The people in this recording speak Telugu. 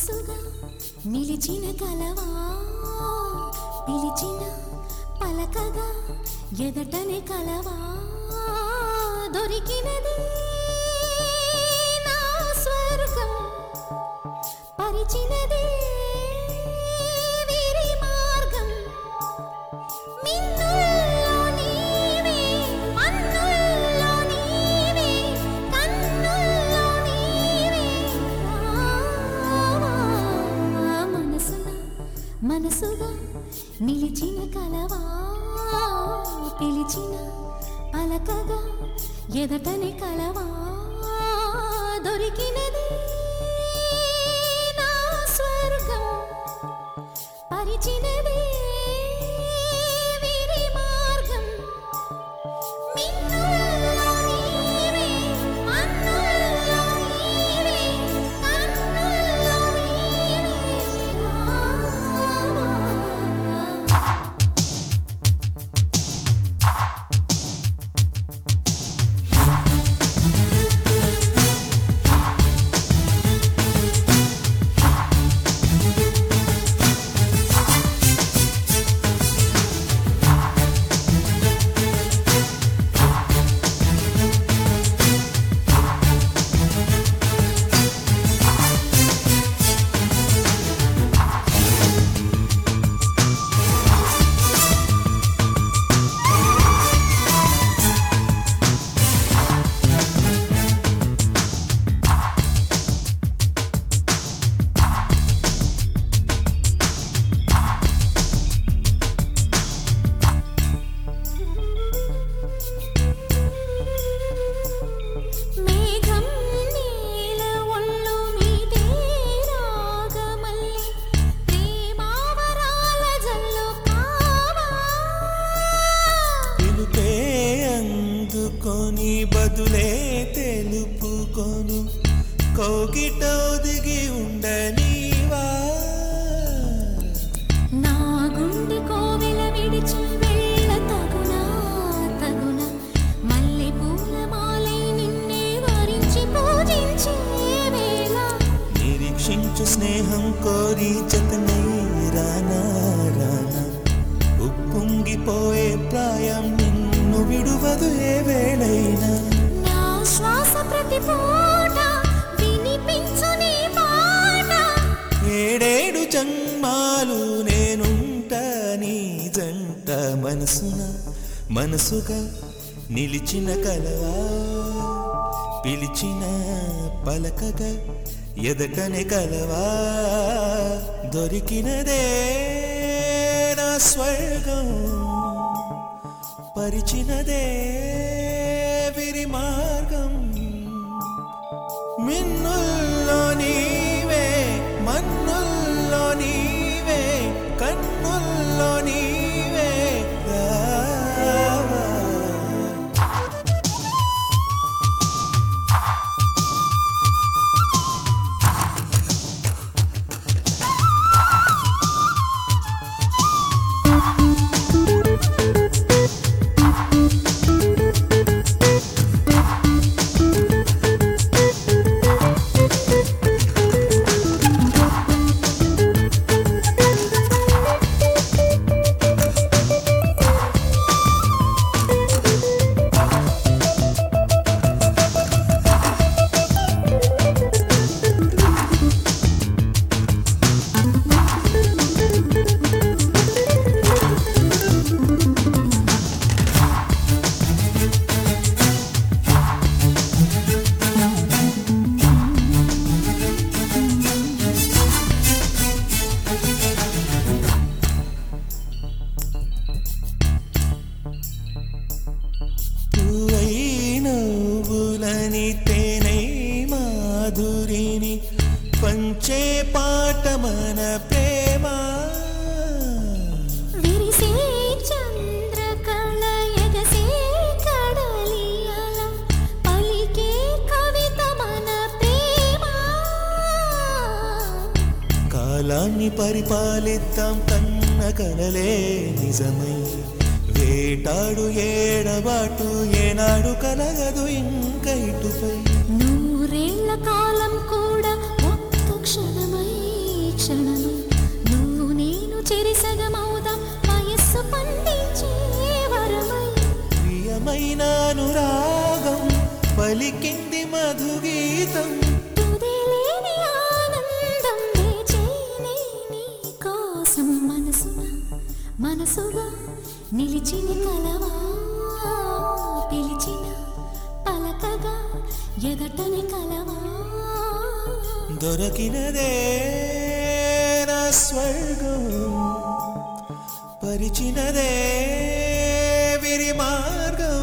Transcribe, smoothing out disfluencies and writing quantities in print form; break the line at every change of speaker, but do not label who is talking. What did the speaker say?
మనసుగా నిలిచిన కలవా పిలిచిన పలకగా ఎదటనే కలవా దొరికినది నా స్వర్గం పరిచినది వీరి మార్గం మిన్నుల్లో నీవే అన్నుల్లో నీవే కన్నుల్లో నీవే మనసుగా నిలిచిన కలవా పిలిచిన పలకగా ఎదటనే కలవా దొరికినది నా స్వర్గం పరిచినది వీరి మార్గం మిన్నుల్లో నీవే అన్నుల్లో నీవే కన్నుల్లో నీవే
బదులే తెలుపుకొను కోకిట ఒదిగి ఉండనీవా
నా గుండె కోవెల విడిచి వెళ్ళ తగునా మల్లె పూల మాలై నిన్నే వరించి పూజించే వేళ
నిరీక్షించు స్నేహం కోరి జతనై రానా ఉప్పొంగిపోయే ప్రాయం నిన్ను విడువదు ఏ వేళైనా
నా శ్వాస ప్రతి పూట వినిపించు నీ పాట
ఏడేడు జన్మాలు నేనుంటా నీ జంట మనసుగా నిలిచిన కలవా పిలిచిన పలకగా ఎదటనే కలవా దొరికినదే నా స్వర్గం పరిచినదే వీరి మార్గం మిన్నుల్లో నీవే మన్నుల్లో నీవే కన్నుల్లో నీవే రావా మాధురిని పంచే పాట మన ప్రేమ
విరిసే చంద్రకళ ఎగసే కడలియల పలికే కవిత మన ప్రేమ
కాలాన్ని పరిపాలిద్దాం కన్న కలలే నిజమై వేటాడు ఏడబాటు ఏనాడు కలగదు ఇంకా ఇటుపై
నూరేళ్ల కాలం కూడా ఒక్క క్షణమై
నానురాగం పలికింది మధుగీతం
తుదిలేని ఆనందం వేచేనే నీ కోసం మనసుగా నిలిచిన కలవా పిలిచిన పలకగా ఎదటని కలవా
దొరకినదే నా స్వర్గం పరిచినదే విరి మార్గం